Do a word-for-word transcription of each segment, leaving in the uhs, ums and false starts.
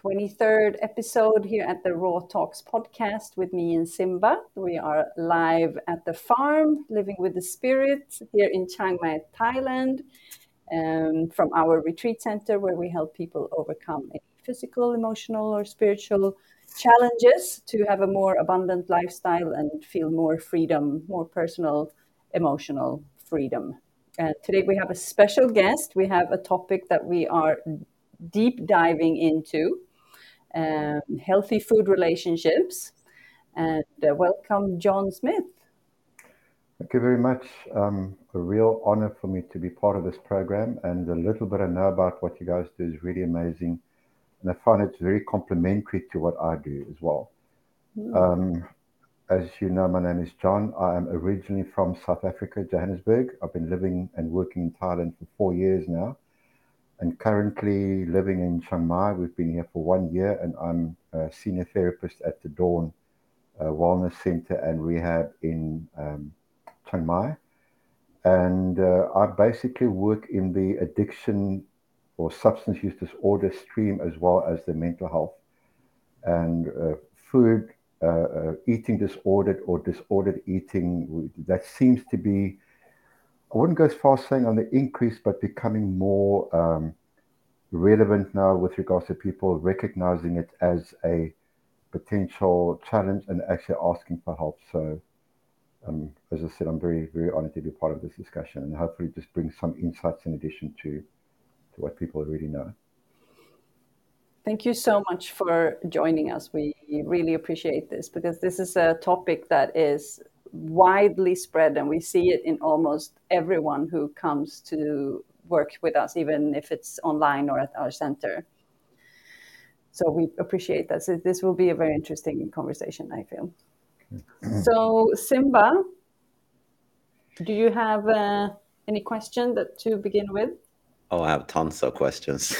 twenty-third episode here at the Raw Talks podcast with me and Simba. We are live at the farm, living with the spirit here in Chiang Mai, Thailand, um, from our retreat center where we help people overcome any physical, emotional, or spiritual challenges to have a more abundant lifestyle and feel more freedom, more personal, emotional freedom. Uh, today we have a special guest. We have a topic that we are deep diving into um, healthy food relationships. And uh, welcome, John Smith. Thank you very much. Um, a real honor for me to be part of this program, and the little bit I know about what you guys do is really amazing. And I find it very complementary to what I do as well. Mm. Um, as you know, my name is John. I am originally from South Africa, Johannesburg. I've been living and working in Thailand for four years now, and currently living in Chiang Mai. We've been here for one year, and I'm a senior therapist at the Dawn uh, Wellness Center and Rehab in um, Chiang Mai. And uh, I basically work in the addiction or substance use disorder stream as well as the mental health and uh, food, uh, uh, eating disordered or disordered eating. That seems to be, I wouldn't go as far as saying on the increase, but becoming more um, relevant now with regards to people recognizing it as a potential challenge and actually asking for help. So Um, as I said, I'm very, very honored to be part of this discussion and hopefully just bring some insights in addition to, to what people already know. Thank you so much for joining us. We really appreciate this because this is a topic that is widely spread and we see it in almost everyone who comes to work with us, even if it's online or at our center. So we appreciate that. So this will be a very interesting conversation, I feel. So Simba, do you have uh, any question that to begin with? Oh, I have tons of questions.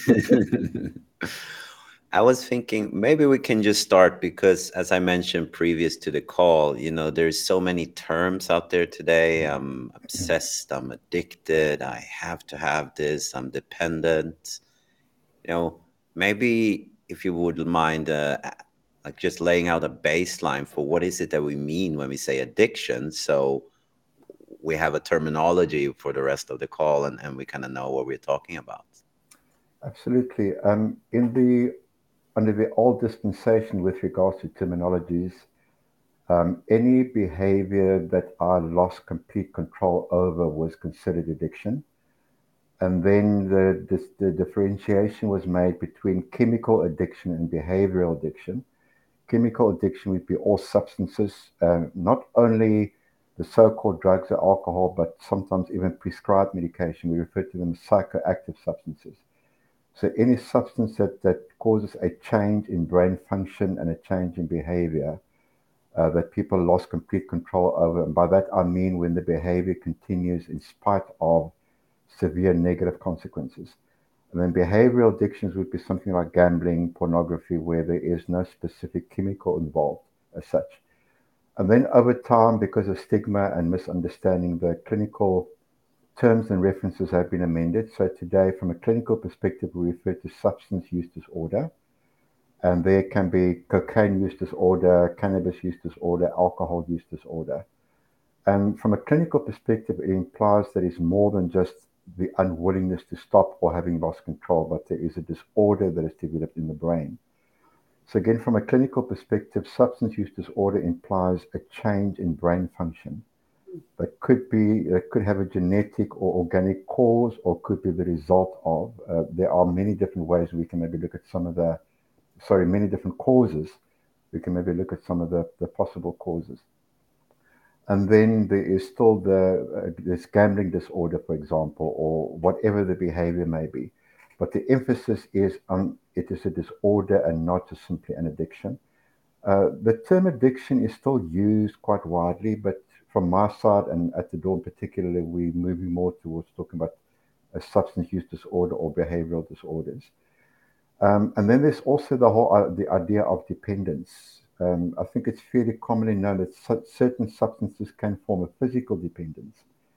I was thinking maybe we can just start because, as I mentioned previous to the call, you know, there's so many terms out there today. I'm obsessed, I'm addicted, I have to have this, I'm dependent. You know, maybe if you would mind, uh, like just laying out a baseline for what is it that we mean when we say addiction. So we have a terminology for the rest of the call and, and we kind of know what we're talking about. Absolutely. Um, in the under the old dispensation with regards to terminologies, um, any behavior that I lost complete control over was considered addiction. And then the, the, the differentiation was made between chemical addiction and behavioral addiction. Chemical addiction would be all substances, uh, not only the so-called drugs or alcohol, but sometimes even prescribed medication. We refer to them as psychoactive substances. So any substance that, that causes a change in brain function and a change in behavior uh, that people lost complete control over. And by that I mean when the behavior continues in spite of severe negative consequences. And then behavioral addictions would be something like gambling, pornography, where there is no specific chemical involved as such. And then over time, because of stigma and misunderstanding, the clinical terms and references have been amended. So today, from a clinical perspective, we refer to substance use disorder. And there can be cocaine use disorder, cannabis use disorder, alcohol use disorder. And from a clinical perspective, it implies that it's more than just the unwillingness to stop or having lost control, but there is a disorder that is developed in the brain. So again, from a clinical perspective, substance use disorder implies a change in brain function that could be, that could have a genetic or organic cause or could be the result of, uh, there are many different ways we can maybe look at some of the, sorry, many different causes. We can maybe look at some of the, the possible causes. And then there is still the uh, this gambling disorder, for example, or whatever the behavior may be. But the emphasis is on it is a disorder and not just simply an addiction. Uh, the term addiction is still used quite widely, but from my side and at the Dawn particularly, we're moving more towards talking about a substance use disorder or behavioral disorders. Um, and then there's also the whole uh, the idea of dependence. Um, I think it's fairly commonly known that su- certain substances can form a physical dependence.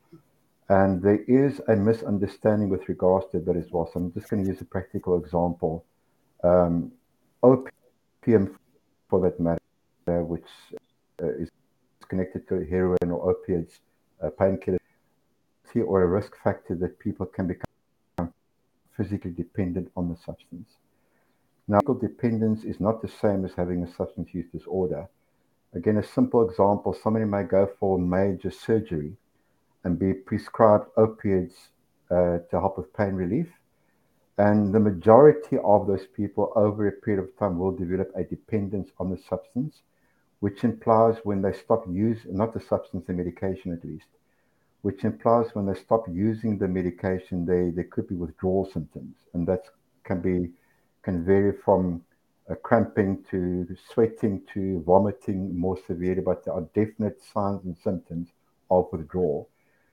And there is a misunderstanding with regards to that as well. So I'm just going to use a practical example. Um, opium for that matter, which uh, is connected to heroin or opiates, uh, painkillers, or a risk factor that people can become physically dependent on the substance. Now, physical dependence is not the same as having a substance use disorder. Again, a simple example, somebody may go for major surgery and be prescribed opiates uh, to help with pain relief. And the majority of those people over a period of time will develop a dependence on the substance, which implies when they stop using, not the substance, the medication at least, which implies when they stop using the medication, they, there could be withdrawal symptoms. And that can be can vary from uh, cramping to sweating to vomiting more severely, but there are definite signs and symptoms of withdrawal.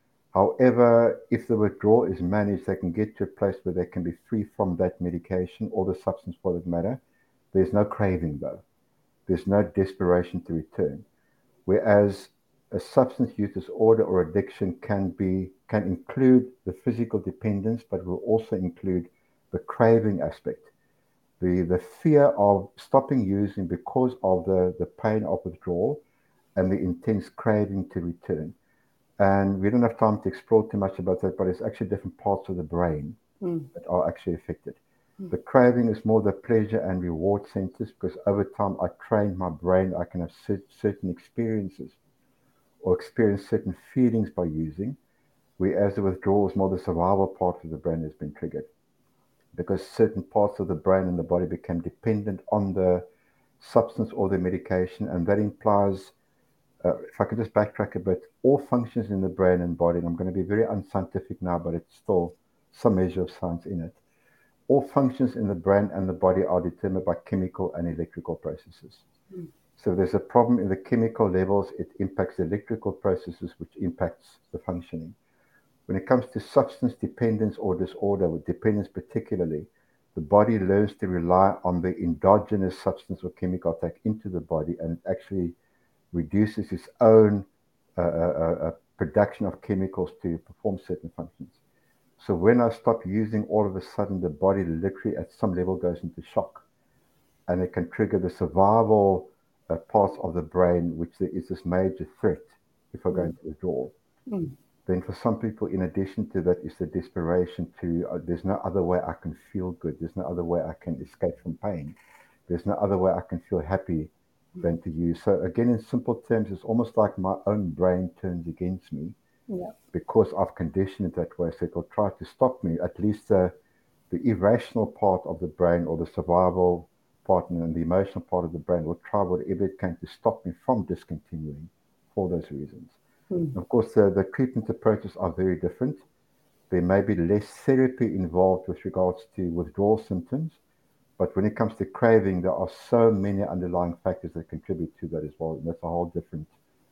However, if the withdrawal is managed, they can get to a place where they can be free from that medication or the substance for that matter. There's no craving though. There's no desperation to return. Whereas a substance use disorder or addiction can be can include the physical dependence, but will also include the craving aspect. The, the fear of stopping using because of the, the pain of withdrawal and the intense craving to return. And we don't have time to explore too much about that, but it's actually different parts of the brain mm. that are actually affected. Mm. The craving is more the pleasure and reward centers, because over time I train my brain, I can have certain experiences or experience certain feelings by using, whereas the withdrawal is more the survival part of the brain has been triggered, because certain parts of the brain and the body become dependent on the substance or the medication, and that implies, uh, if I can just backtrack a bit, all functions in the brain and body, and I'm going to be very unscientific now, but it's still some measure of science in it. All functions in the brain and the body are determined by chemical and electrical processes. Mm. So if there's a problem in the chemical levels, it impacts the electrical processes, which impacts the functioning. When it comes to substance dependence or disorder, with dependence particularly, the body learns to rely on the endogenous substance or chemical attack into the body, and actually reduces its own uh, uh, uh, production of chemicals to perform certain functions. So when I stop using, all of a sudden the body literally at some level goes into shock, and it can trigger the survival uh, parts of the brain, which there is this major threat if I go into withdrawal. Mm. Then for some people, in addition to that, is the desperation to, uh, there's no other way I can feel good. There's no other way I can escape from pain. There's no other way I can feel happy than to use. So again, in simple terms, it's almost like my own brain turns against me, yeah, because I've conditioned it that way. So it will try to stop me. At least uh, the irrational part of the brain, or the survival part and the emotional part of the brain, will try whatever it can to stop me from discontinuing for those reasons. Mm. Of course, uh, the treatment approaches are very different. There may be less therapy involved with regards to withdrawal symptoms, but when it comes to craving, there are so many underlying factors that contribute to that as well. And that's a whole different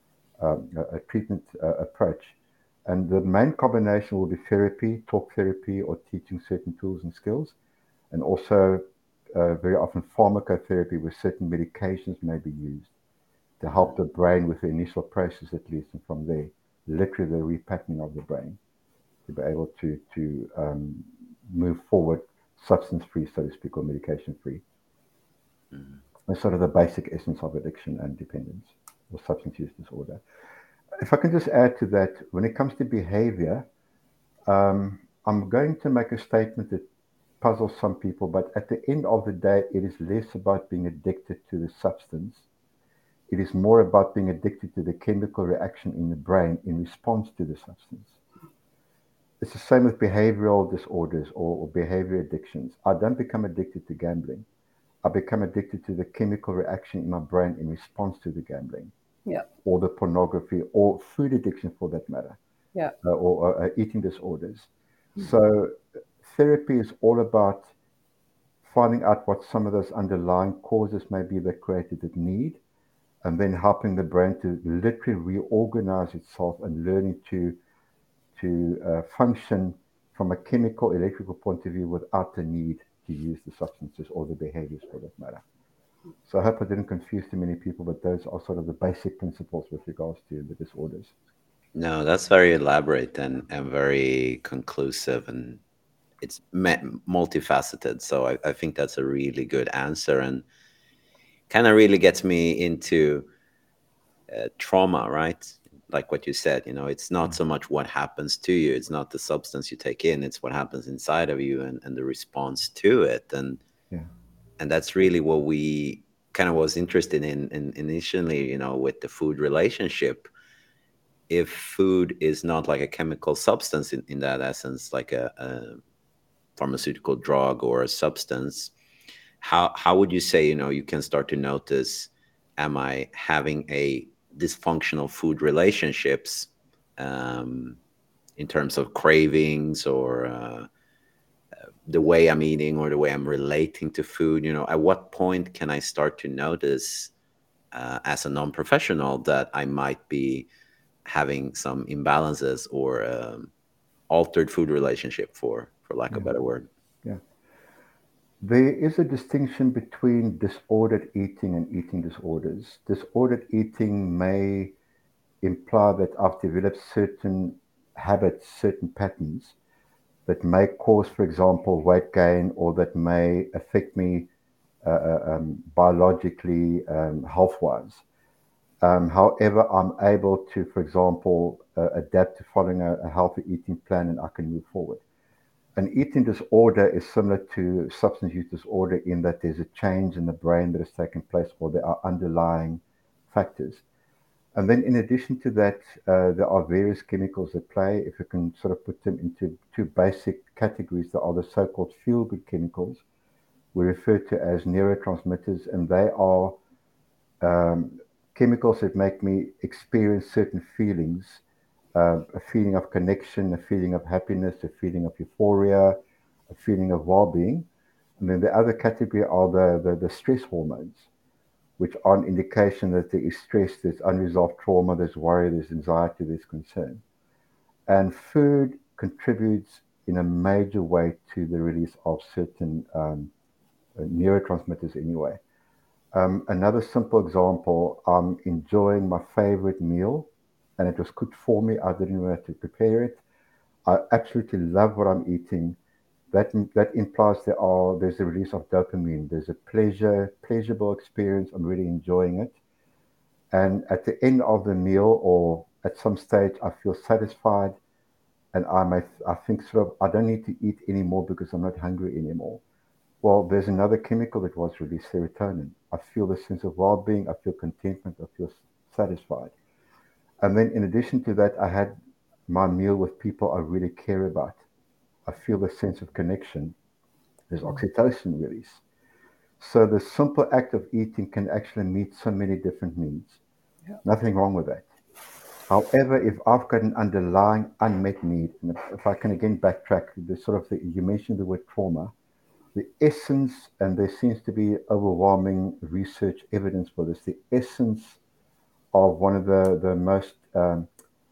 um, a, a treatment uh, approach. And the main combination will be therapy, talk therapy, or teaching certain tools and skills, and also uh, very often pharmacotherapy, where certain medications may be used to help the brain with the initial process at least, and from there, literally the repatterning of the brain to be able to, to um, move forward substance-free, so to speak, or medication-free. Mm-hmm. That's sort of the basic essence of addiction and dependence, or substance use disorder. If I can just add to that, when it comes to behavior, um, I'm going to make a statement that puzzles some people, but at the end of the day, it is less about being addicted to the substance. It is more about being addicted to the chemical reaction in the brain in response to the substance. It's the same with behavioral disorders or, or behavior addictions. I don't become addicted to gambling. I become addicted to the chemical reaction in my brain in response to the gambling, yeah, or the pornography, or food addiction for that matter, yeah, uh, or, or uh, eating disorders. Mm-hmm. So therapy is all about finding out what some of those underlying causes may be that created that need, and then helping the brain to literally reorganize itself and learning to to uh, function from a chemical, electrical point of view without the need to use the substances or the behaviors for that matter. So I hope I didn't confuse too many people, but those are sort of the basic principles with regards to the disorders. No, that's very elaborate and, and very conclusive, and it's multifaceted. So I, I think that's a really good answer, and kind of really gets me into uh, trauma, right? Like what you said, you know, it's not so much what happens to you. It's not the substance you take in. It's what happens inside of you, and, and the response to it. And Yeah. and that's really what we kind of was interested in, in initially, you know, with the food relationship. If food is not like a chemical substance in, in that essence, like a, a pharmaceutical drug or a substance, how how would you say, you know, you can start to notice, am I having a dysfunctional food relationships, um, in terms of cravings, or uh, the way I'm eating, or the way I'm relating to food? You know, at what point can I start to notice, uh, as a non-professional, that I might be having some imbalances, or um, altered food relationship, for for lack of Yeah. a better word? Yeah. There is a distinction between disordered eating and eating disorders. Disordered eating may imply that I've developed certain habits, certain patterns that may cause, for example, weight gain, or that may affect me uh, uh, um, biologically, um, health-wise. Um, however, I'm able to, for example, uh, adapt to following a, a healthy eating plan, and I can move forward. An eating disorder is similar to substance use disorder in that there's a change in the brain that has taken place, or there are underlying factors. And then in addition to that, uh, there are various chemicals that play. If you can sort of put them into two basic categories, there are the so-called feel-good chemicals, we refer to as neurotransmitters, and they are um, chemicals that make me experience certain feelings, uh, a feeling of connection, a feeling of happiness, a feeling of euphoria, a feeling of well-being. And then the other category are the, the, the stress hormones, which are an indication that there is stress, there's unresolved trauma, there's worry, there's anxiety, there's concern. And food contributes in a major way to the release of certain um, neurotransmitters anyway. Um, another simple example, I'm enjoying my favorite meal, and it was cooked for me. I didn't even have to prepare it. I absolutely love what I'm eating. That that implies there are there's a release of dopamine. There's a pleasure, pleasurable experience. I'm really enjoying it. And at the end of the meal, or at some stage, I feel satisfied, and I may I think sort of I don't need to eat anymore because I'm not hungry anymore. Well, there's another chemical that was released, serotonin. I feel the sense of well-being, I feel contentment, I feel satisfied. And then in addition to that, I had my meal with people I really care about. I feel the sense of connection. There's oxytocin release. So the simple act of eating can actually meet so many different needs. Yeah. Nothing wrong with that. However, if I've got an underlying unmet need, and if I can again backtrack, the sort of the, you mentioned the word trauma, the essence, and there seems to be overwhelming research evidence for this, the essence of one of the, the most um,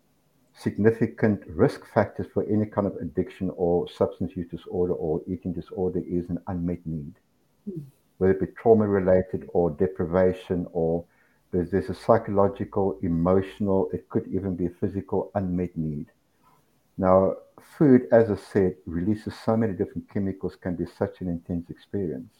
significant risk factors for any kind of addiction or substance use disorder or eating disorder is an unmet need. Mm. Whether it be trauma related or deprivation, or there's, there's a psychological, emotional, it could even be a physical unmet need. Now, food, as I said, releases so many different chemicals, can be such an intense experience.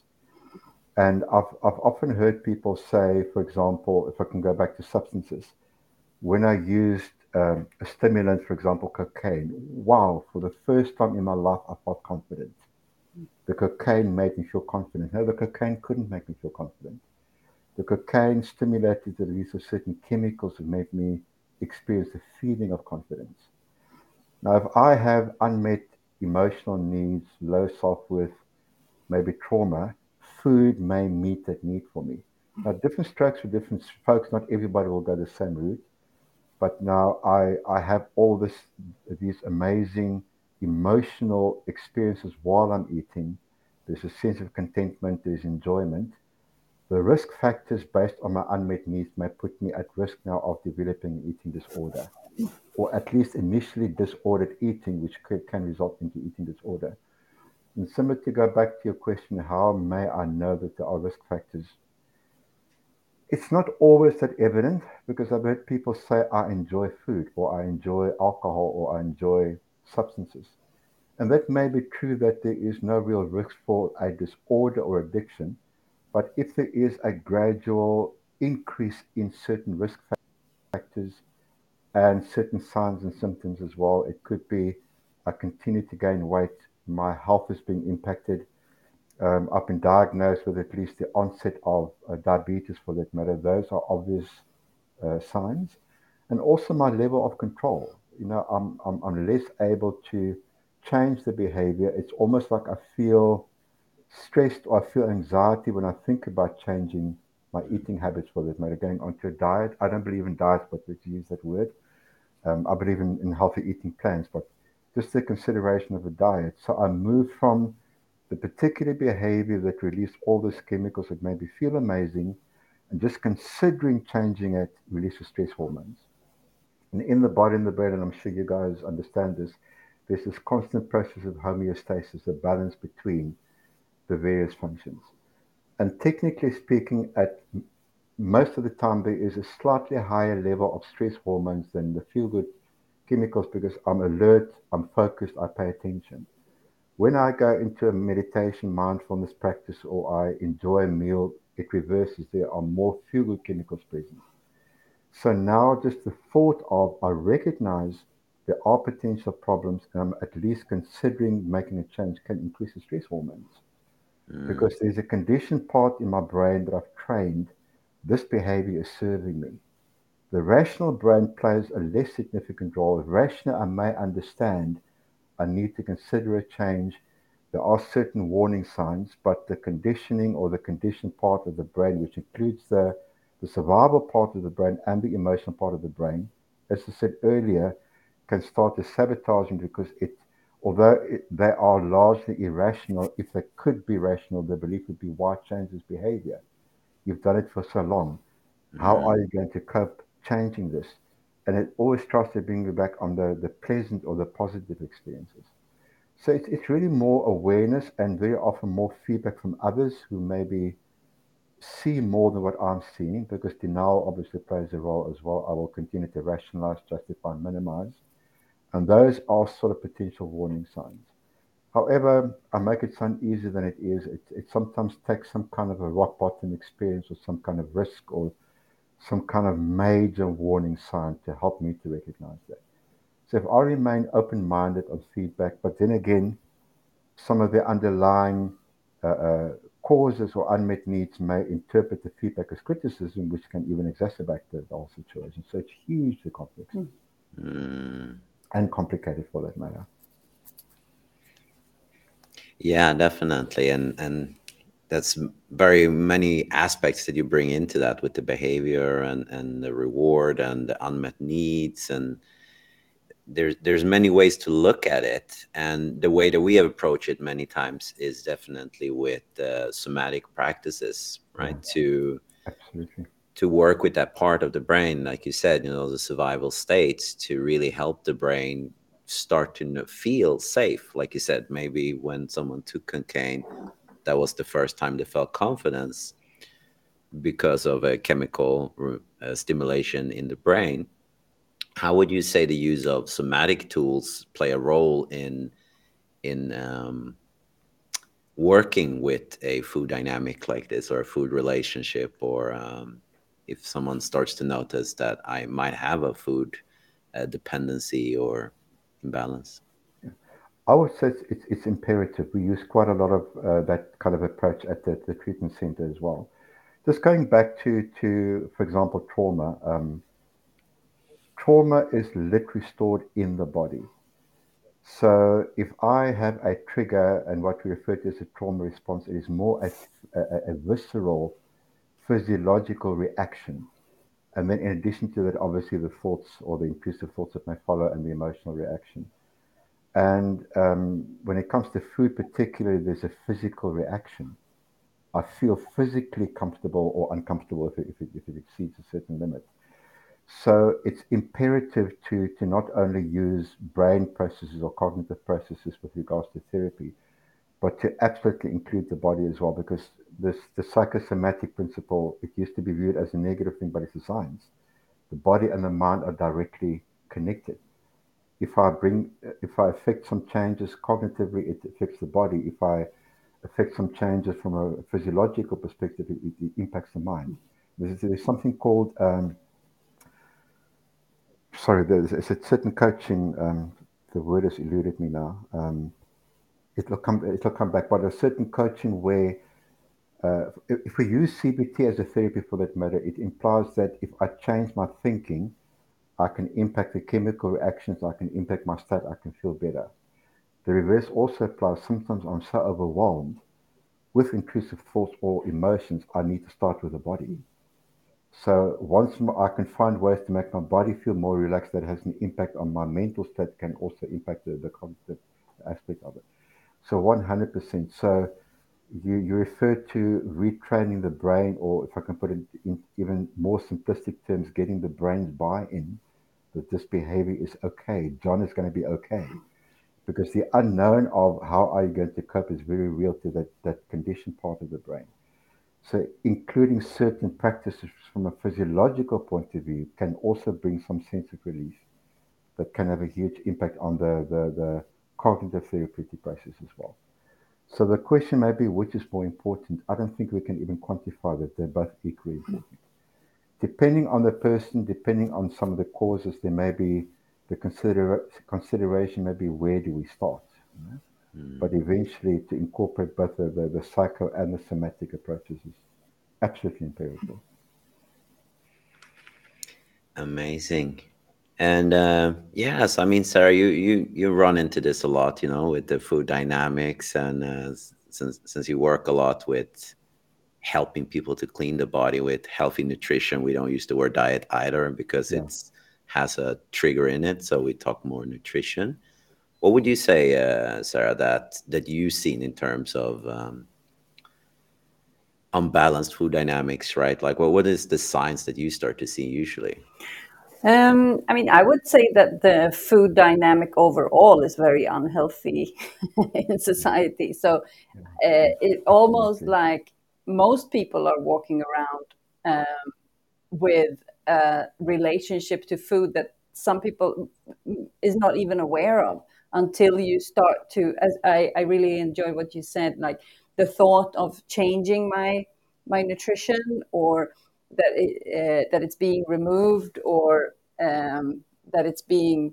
And I've, I've often heard people say, for example, if I can go back to substances, when I used um, a stimulant, for example, cocaine, wow, for the first time in my life, I felt confident. The cocaine made me feel confident. No, the cocaine couldn't make me feel confident. The cocaine stimulated the release of certain chemicals that made me experience a feeling of confidence. Now, if I have unmet emotional needs, low self-worth, maybe trauma, food may meet that need for me. Now, different strokes for different folks. Not everybody will go the same route. But now I, I have all this, these amazing emotional experiences while I'm eating. There's a sense of contentment, there's enjoyment. The risk factors based on my unmet needs may put me at risk now of developing an eating disorder, or at least initially disordered eating, which could, can result into eating disorder. And similar, to go back to your question, how may I know that there are risk factors? It's not always that evident, because I've heard people say, I enjoy food, or I enjoy alcohol, or I enjoy substances. And that may be true that there is no real risk for a disorder or addiction, but if there is a gradual increase in certain risk factors and certain signs and symptoms as well, it could be I continue to gain weight, my health is being impacted, um, I've been diagnosed with at least the onset of uh, diabetes for that matter. Those are obvious uh, signs. And also my level of control. You know, I'm, I'm, I'm less able to change the behavior. It's almost like I feel stressed or I feel anxiety when I think about changing my eating habits for that matter, going onto a diet. I don't believe in diets, but let's use that word. Um, I believe in, in healthy eating plans, but just the consideration of a diet. So I move from the particular behavior that release all those chemicals that maybe feel amazing, and just considering changing it releases stress hormones. And in the body and the brain, and I'm sure you guys understand this, there's this constant process of homeostasis, a balance between the various functions. And technically speaking, at most of the time, there is a slightly higher level of stress hormones than the feel-good chemicals because I'm alert, I'm focused, I pay attention. When I go into a meditation, mindfulness practice, or I enjoy a meal, it reverses. There are more feel-good chemicals present. So now just the thought of I recognize there are potential problems and I'm at least considering making a change can increase the stress hormones. Mm. Because there's a conditioned part in my brain that I've trained, this behavior is serving me. The rational brain plays a less significant role. Rational, I may understand, I need to consider a change. There are certain warning signs, but the conditioning or the conditioned part of the brain, which includes the, the survival part of the brain and the emotional part of the brain, as I said earlier, can start to sabotage me because it, although it, they are largely irrational, if they could be rational, the belief would be why change this behavior? You've done it for so long. Mm-hmm. How are you going to cope changing this? And it always tries to bring you back on the, the pleasant or the positive experiences. So it's, it's really more awareness and very often more feedback from others who maybe see more than what I'm seeing, because denial obviously plays a role as well. I will continue to rationalize, justify, minimize. And those are sort of potential warning signs. However, I make it sound easier than it is. It, it sometimes takes some kind of a rock bottom experience or some kind of risk or some kind of major warning sign to help me to recognize that. So if I remain open-minded on feedback, but then again, some of the underlying uh, uh, causes or unmet needs may interpret the feedback as criticism, which can even exacerbate the whole situation. So it's hugely complex mm. and complicated for that matter. Yeah, definitely. And, and that's very many aspects that you bring into that with the behavior and, and the reward and the unmet needs. And there's, there's many ways to look at it. And the way that we have approached it many times is definitely with uh, somatic practices, right? Yeah. To, Absolutely. to work with that part of the brain, like you said, you know, the survival states, to really help the brain start to feel safe. Like you said, maybe when someone took cocaine, that was the first time they felt confidence because of a chemical uh, stimulation in the brain. How would you say the use of somatic tools play a role in in um, working with a food dynamic like this, or a food relationship, or um, if someone starts to notice that I might have a food uh, dependency or imbalance? I would say it's, it's, it's imperative. We use quite a lot of uh, that kind of approach at the, the treatment center as well. Just going back to, to for example, trauma. Um, trauma is literally stored in the body. So if I have a trigger and what we refer to as a trauma response, it is more a, a, a visceral, physiological reaction. And then in addition to that, obviously the thoughts or the intrusive thoughts that may follow and the emotional reaction. And um, when it comes to food particularly, there's a physical reaction. I feel physically comfortable or uncomfortable if it, if it, if it exceeds a certain limit. So it's imperative to, to not only use brain processes or cognitive processes with regards to therapy, but to absolutely include the body as well, because this the psychosomatic principle, it used to be viewed as a negative thing, but it's a science. The body and the mind are directly connected. if I bring, if I affect some changes cognitively, it affects the body. If I affect some changes from a physiological perspective, it, it impacts the mind. There's, there's something called, um, sorry, there's, there's a certain coaching, um, the word has eluded me now. Um, it'll come, it'll come back, but a certain coaching where uh, if, if we use C B T as a therapy for that matter, it implies that if I change my thinking, I can impact the chemical reactions, I can impact my state, I can feel better. The reverse also applies. Sometimes I'm so overwhelmed with intrusive thoughts or emotions, I need to start with the body. So once I can find ways to make my body feel more relaxed, that has an impact on my mental state, can also impact the, the cognitive aspect of it. So one hundred percent. So you, you refer to retraining the brain, or if I can put it in even more simplistic terms, getting the brain's buy-in that this behavior is okay. John is going to be okay. Because the unknown of how are you going to cope is very real to that, that conditioned part of the brain. So including certain practices from a physiological point of view can also bring some sense of relief that can have a huge impact on the, the, the cognitive therapeutic process as well. So the question may be, which is more important? I don't think we can even quantify that. They're both equally important. Depending on the person, depending on some of the causes, there may be the consider consideration may be, where do we start? You know? Mm. But eventually to incorporate both the, the, the psycho and the somatic approaches is absolutely imperative. Amazing. And uh, yes, I mean, Sarah, you, you, you run into this a lot, you know, with the food dynamics, and uh, since, since you work a lot with helping people to clean the body with healthy nutrition. We don't use the word diet either because yeah. it has a trigger in it. So we talk more nutrition. What would you say, uh, Sarah, that, that you've seen in terms of um, unbalanced food dynamics, right? Like, well, what is the signs that you start to see usually? Um, I mean, I would say that the food dynamic overall is very unhealthy in society. So uh, it almost like most people are walking around um, with a relationship to food that some people is not even aware of until you start to, as I, I really enjoy what you said, like the thought of changing my my nutrition, or that it, uh, that it's being removed, or um, that it's being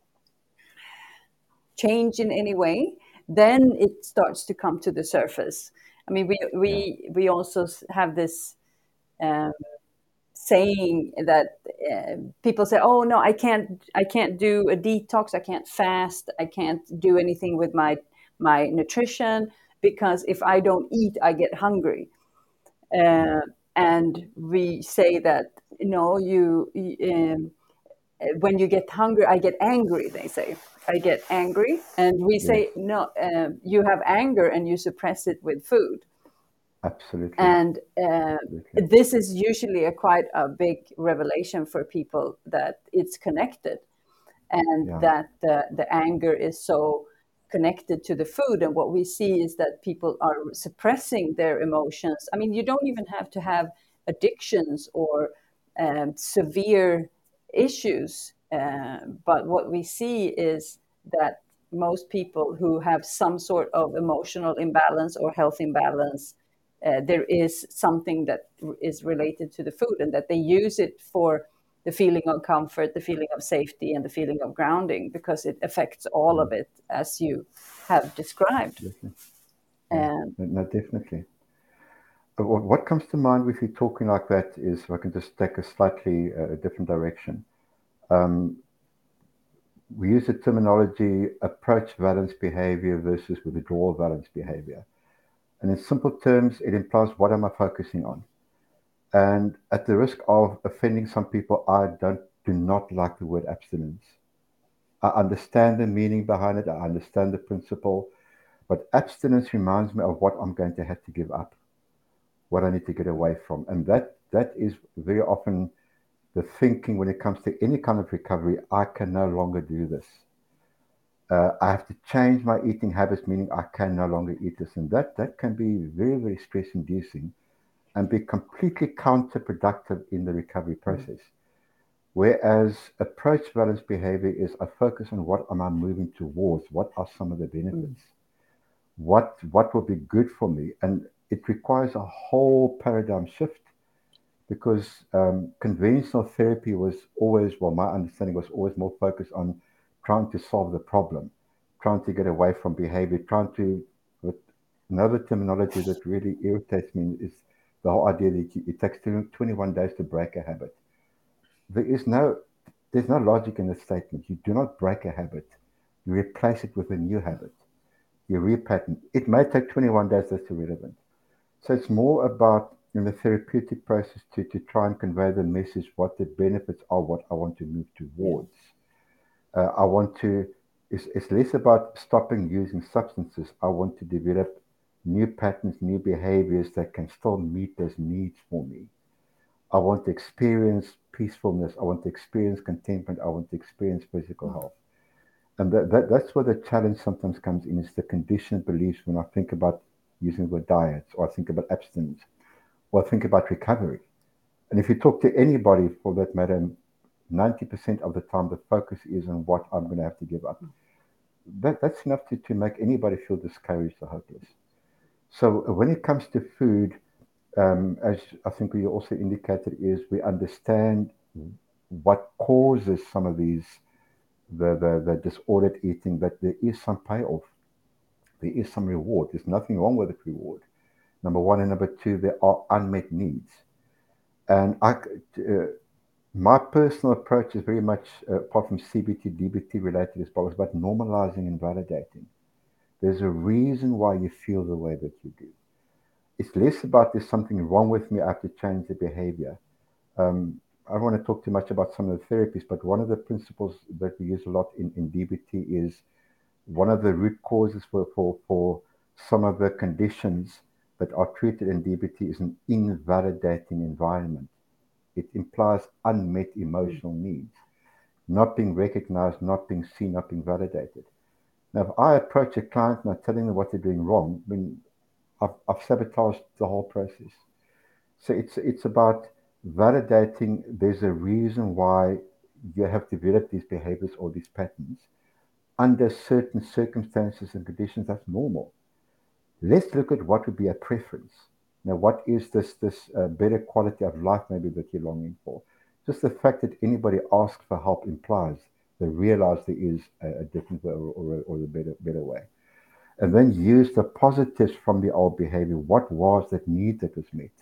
changed in any way, then it starts to come to the surface. I mean, we we yeah. we also have this um, saying that uh, people say, "Oh no, I can't, I can't do a detox. I can't fast. I can't do anything with my my nutrition because if I don't eat, I get hungry." Uh, and we say that no, you. Um, when you get hungry, I get angry. They say I get angry, and we say yes. no. Um, you have anger, and you suppress it with food. Absolutely. And uh, Absolutely. This is usually a quite a big revelation for people that it's connected, and yeah. that the, the anger is so connected to the food. And what we see is that people are suppressing their emotions. I mean, you don't even have to have addictions or um, severe issues. Uh, but what we see is that most people who have some sort of emotional imbalance or health imbalance, Uh, there is something that is related to the food, and that they use it for the feeling of comfort, the feeling of safety, and the feeling of grounding, because it affects all of it, as you have described. Definitely. Yeah. Um, no, definitely. But what comes to mind with you talking like that is, if I can just take a slightly uh, different direction. Um, we use the terminology approach valence behavior versus withdrawal valence behavior. And in simple terms, it implies, what am I focusing on? And at the risk of offending some people, I don't do not like the word abstinence. I understand the meaning behind it. I understand the principle. But abstinence reminds me of what I'm going to have to give up, what I need to get away from. And that that is very often the thinking when it comes to any kind of recovery. I can no longer do this. Uh, I have to change my eating habits, meaning I can no longer eat this. And that, that can be very, very stress-inducing and be completely counterproductive in the recovery process. Whereas approach balanced behavior is I focus on what am I moving towards, what are some of the benefits, mm. what what will be good for me, and it requires a whole paradigm shift, because um, conventional therapy was always, well, my understanding was always more focused on trying to solve the problem, trying to get away from behavior, trying to, with another terminology that really irritates me is the whole idea that it takes twenty-one days to break a habit. There is no, there's no logic in the statement. You do not break a habit. You replace it with a new habit. You repattern. It may take twenty-one days, that's irrelevant. So it's more about, in the therapeutic process, to, to try and convey the message, what the benefits are, what I want to move towards. Uh, I want to, it's, it's less about stopping using substances. I want to develop new patterns, new behaviors that can still meet those needs for me. I want to experience peacefulness. I want to experience contentment. I want to experience physical health. And that, that, that's where the challenge sometimes comes in, is the conditioned beliefs when I think about using the word diets, or I think about abstinence, or I think about recovery. And if you talk to anybody, for that matter, ninety percent of the time the focus is on what I'm going to have to give up. That, that's enough to, to make anybody feel discouraged or hopeless. So when it comes to food, Um, as I think we also indicated, is we understand what causes some of these, the, the, the disordered eating, that there is some payoff. There is some reward. There's nothing wrong with the reward. Number one. And number two, there are unmet needs. And I, uh, my personal approach is very much, uh, apart from C B T, D B T related as well, is about normalizing and validating. There's a reason why you feel the way that you do. It's less about there's something wrong with me, I have to change the behavior. Um, I don't want to talk too much about some of the therapies, but one of the principles that we use a lot in, in D B T is one of the root causes for, for, for some of the conditions that are treated in D B T is an invalidating environment. It implies unmet emotional needs, not being recognized, not being seen, not being validated. Now, if I approach a client and I'm telling them what they're doing wrong, I mean, I've, I've sabotaged the whole process. So it's it's about validating there's a reason why you have developed these behaviors or these patterns. Under certain circumstances and conditions, that's normal. Let's look at what would be a preference. Now, what is this, this uh, better quality of life maybe that you're longing for? Just the fact that anybody asks for help implies they realize there is a, a different way, or, or, or a better, better way. And then use the positives from the old behavior. What was that need that was met?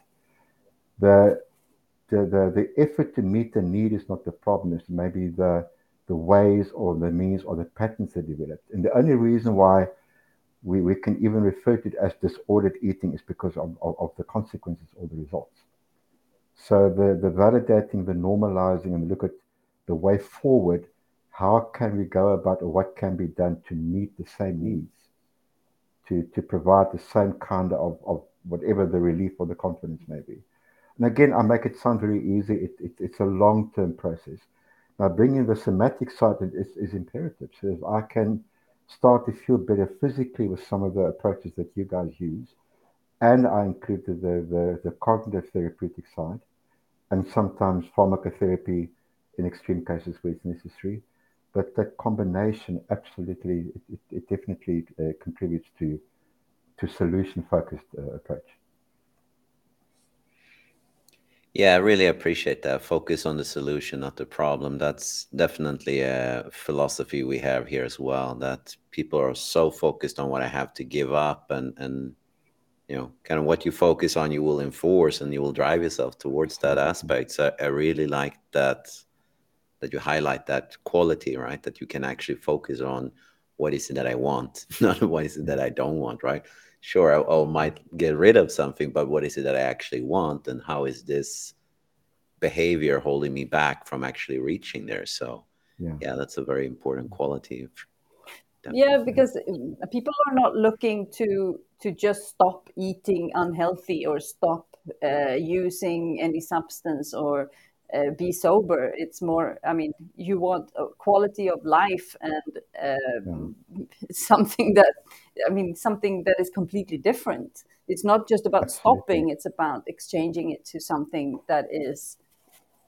The, the, the, the effort to meet the need is not the problem. It's maybe the, the ways or the means or the patterns that developed. And the only reason why we, we can even refer to it as disordered eating is because of, of, of the consequences or the results. So the, the validating, the normalizing, and look at the way forward, how can we go about, or what can be done to meet the same needs, to, to provide the same kind of, of whatever the relief or the confidence may be. And again, I make it sound very easy. It, it, it's a long-term process. Now, bringing the somatic side is, is imperative. So if I can start to feel better physically with some of the approaches that you guys use, and I include the, the, the cognitive therapeutic side, and sometimes pharmacotherapy in extreme cases where it's necessary. But that combination, absolutely, it, it, it definitely uh, contributes to to solution-focused uh, approach. Yeah, I really appreciate that. Focus on the solution, not the problem. That's definitely a philosophy we have here as well, that people are so focused on what I have to give up, and, and you know, kind of what you focus on, you will enforce, and you will drive yourself towards that aspect. So I really like that, that you highlight that quality, right? That you can actually focus on what is it that I want, not what is it that I don't want, right? Sure, I, I might get rid of something, but what is it that I actually want, and how is this behavior holding me back from actually reaching there? So yeah, yeah that's a very important quality. Definitely. Yeah, because people are not looking to to just stop eating unhealthy or stop uh, using any substance or uh, be sober. It's more, I mean, you want a quality of life and um, yeah. something that, I mean, something that is completely different. It's not just about Absolutely. stopping, it's about exchanging it to something that is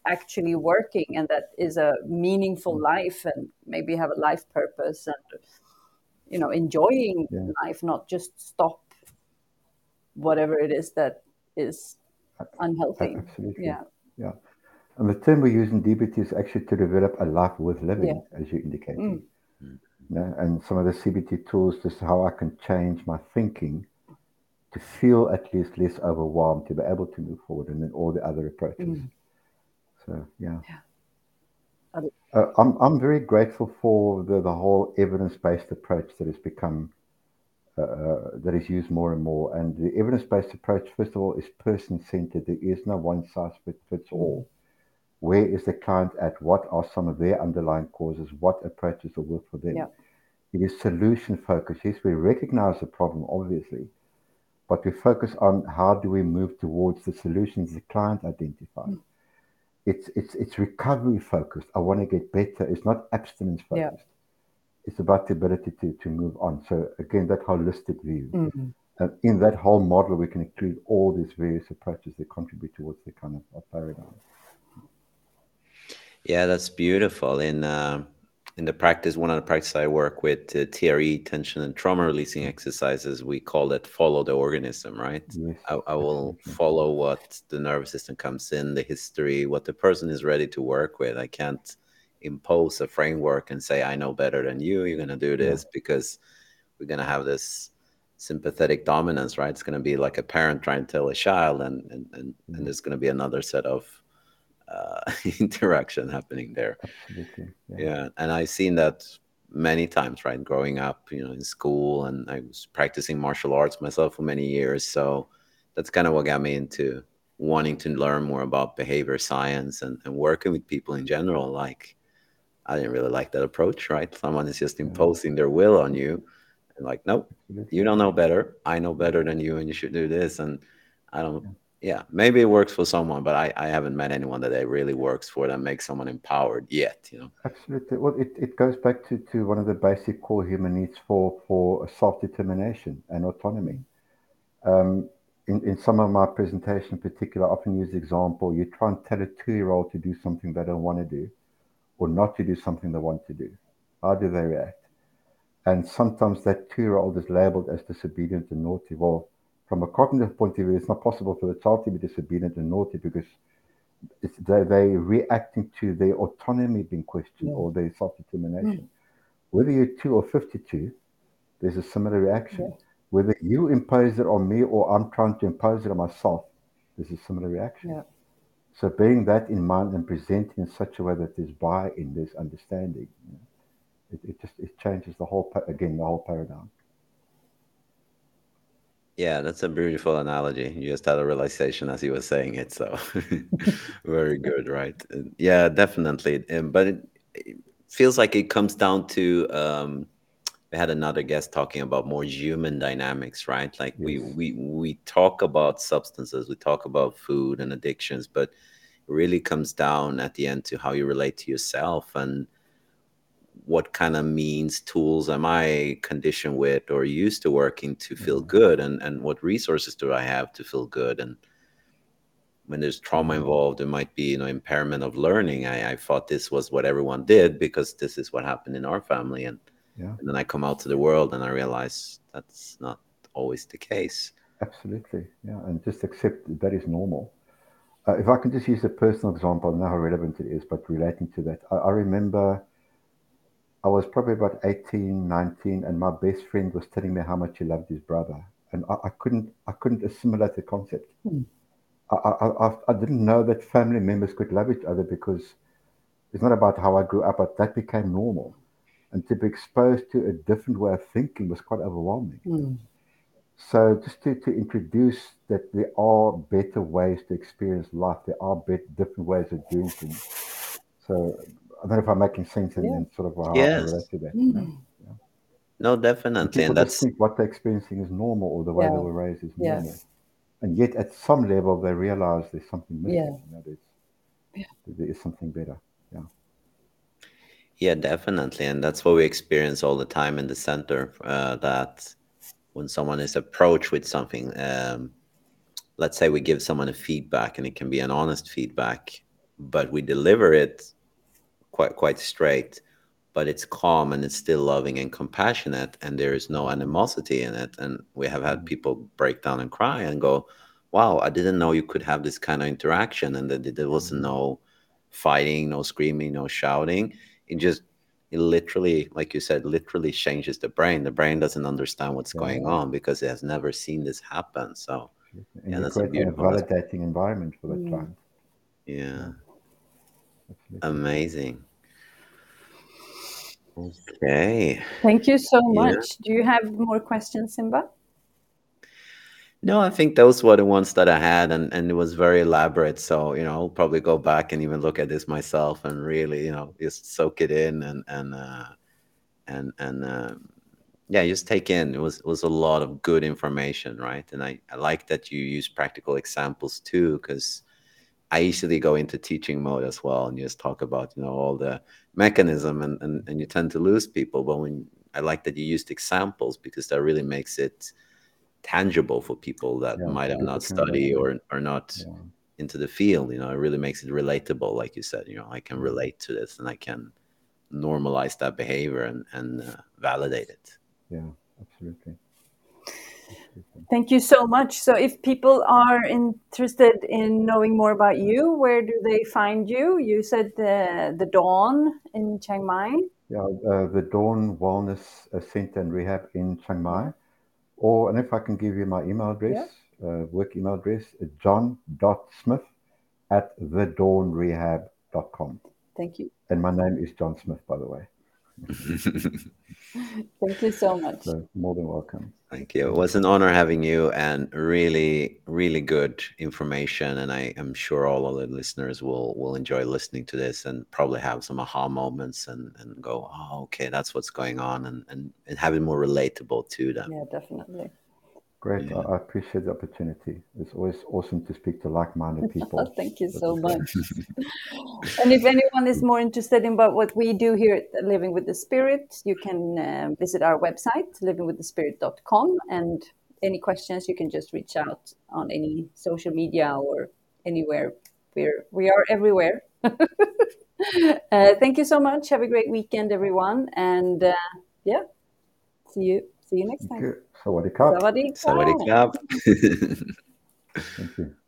actually working and that is a meaningful life and maybe have a life purpose and, you know, enjoying Yeah. life, not just stop whatever it is that is unhealthy. Absolutely. Yeah. Yeah. And the term we use in D B T is actually to develop a life worth living, Yeah. as you're indicating. Mm. Mm. You know, and some of the C B T tools, just how I can change my thinking to feel at least less overwhelmed, to be able to move forward, and then all the other approaches. Mm. So, yeah. Yeah. Uh, I'm, I'm very grateful for the, the whole evidence-based approach that has become, uh, uh, that is used more and more. And the evidence-based approach, first of all, is person-centered. There is no one-size-fits all. Where is the client at? What are some of their underlying causes? What approaches will work for them? Yeah. It is solution-focused. Yes, we recognize the problem, obviously, but we focus on how do we move towards the solutions the client identifies. Mm. It's it's it's recovery focused. I want to get better. It's not abstinence focused. Yeah. It's about the ability to, to move on. So again, that holistic view. Mm-hmm. And in that whole model, we can include all these various approaches that contribute towards the kind of, of paradigm. Yeah, that's beautiful. In uh, in the practice, one of the practices I work with, uh, T R E, tension and trauma releasing exercises, we call it follow the organism, right? Yes, I, I will follow what the nervous system comes in, the history, what the person is ready to work with. I can't impose a framework and say, I know better than you, you're going to do this, yeah. because we're going to have this sympathetic dominance, right? It's going to be like a parent trying to tell a child, and, and, and, mm-hmm. and there's going to be another set of uh, interaction happening there. Absolutely. Yeah. yeah. And I've seen that many times, right? Growing up, you know, in school, and I was practicing martial arts myself for many years. So that's kind of what got me into wanting to learn more about behavior science and, and working with people in general. Like, I didn't really like that approach, right? Someone is just imposing yeah. their will on you. And like, nope, Absolutely. You don't know better. I know better than you, and you should do this. And I don't... Yeah. Yeah, maybe it works for someone, but I, I haven't met anyone that it really works for that makes someone empowered yet, you know. Absolutely. Well, it, it goes back to, to one of the basic core human needs for, for self-determination and autonomy. Um, in, in some of my presentations in particular, I often use the example, you try and tell a two-year-old to do something they don't want to do, or not to do something they want to do. How do they react? And sometimes that two-year-old is labeled as disobedient and naughty. Well, from a cognitive point of view, it's not possible for the child to be disobedient and naughty because it's, they, they're reacting to their autonomy being questioned, yeah. or their self-determination. Mm. Whether you're two or fifty-two, there's a similar reaction. Yeah. Whether you impose it on me or I'm trying to impose it on myself, there's a similar reaction. Yeah. So bearing that in mind and presenting in such a way that there's buy-in, there's understanding, you know, it, it just it changes the whole, again, the whole paradigm. Yeah, that's a beautiful analogy. You just had a realization as you were saying it, so very good, right? Yeah, definitely. But it, it feels like it comes down to, um, we had another guest talking about more human dynamics, right? Like yes. we, we, we talk about substances, we talk about food and addictions, but it really comes down at the end to how you relate to yourself and what kind of means, tools am I conditioned with or used to working to feel mm-hmm. good, and, and what resources do I have to feel good. And when there's trauma mm-hmm. involved, there might be, you know, impairment of learning. I, I thought this was what everyone did because this is what happened in our family. And, yeah. and then I come out to the world and I realize that's not always the case. Absolutely. Yeah. And just accept that, that is normal. Uh, if I can just use a personal example, I don't know how relevant it is, but relating to that, I, I remember I was probably about eighteen, nineteen, and my best friend was telling me how much he loved his brother. And I, I couldn't I couldn't assimilate the concept. Mm. I, I, I, I didn't know that family members could love each other because it's not about how I grew up, but that became normal. And to be exposed to a different way of thinking was quite overwhelming. Mm. So just to, to introduce that there are better ways to experience life, there are better, different ways of doing things. So I don't know if I'm making sense in, yeah. in sort of how yes. I relate to that. Mm. You know? Yeah. No, definitely. And people and just that's... think what they're experiencing is normal, or the way yeah. they were raised is normal. Yeah. And yet at some level they realize there's something missing. Yeah. You know, there's, yeah. there is something better. Yeah. Yeah, definitely. And that's what we experience all the time in the center, uh, that when someone is approached with something, um, let's say we give someone a feedback, and it can be an honest feedback. but we deliver it quite quite straight, but it's calm and it's still loving and compassionate, and there is no animosity in it. And we have had people break down and cry and go, wow, I didn't know you could have this kind of interaction, and that there was no fighting, no screaming, no shouting. It just, it literally, like you said, literally changes the brain. The brain doesn't understand what's Yeah. going on because it has never seen this happen. So And yeah, you're that's a creating a beautiful aspect. validating environment for that Mm. client. Yeah. Absolutely. Amazing. Okay. Thank you so Yeah. much. Do you have more questions, Simba? No, I think those were the ones that I had, and, and it was very elaborate. So, you know, I'll probably go back and even look at this myself and really, you know, just soak it in and and uh, and and um, yeah, just take in. It was it was a lot of good information, right? And I, I like that you use practical examples too, because I easily go into teaching mode as well and just talk about, you know, all the mechanism, and, and, and you tend to lose people. But when I like that you used examples, because that really makes it tangible for people that Yeah, might have people not can relate studied to or it. or not Yeah. into the field. You know, it really makes it relatable, like you said. You know, I can Mm. relate to this and I can normalize that behavior and and uh, validate it. Yeah, absolutely. Absolutely. Thank you so much. So if people are interested in knowing more about you, where do they find you? You said the, the Dawn in Chiang Mai. Yeah, uh, the Dawn Wellness uh, Center and Rehab in Chiang Mai. Or, and if I can give you my email address, uh, work email address, john dot smith at the dawn rehab dot com. Thank you. And my name is John Smith, by the way. Thank you so much. So more than welcome. Thank you. It was an honor having you, and really, really good information. And I am sure all of the listeners will will enjoy listening to this and probably have some aha moments and, and go, oh, okay, that's what's going on, and, and, and have it more relatable to them. Yeah, definitely. Great. Yeah. I, I appreciate the opportunity. It's always awesome to speak to like-minded people. Thank you so much. And if anyone is more interested in about what we do here at Living with the Spirit, you can uh, visit our website, living with the spirit dot com. And any questions, you can just reach out on any social media or anywhere. We're, we are everywhere. uh, thank you so much. Have a great weekend, everyone. And uh, yeah, see you. See you next time. Sawadee krap. Sawadee Sawadee krap. krap. Thank you.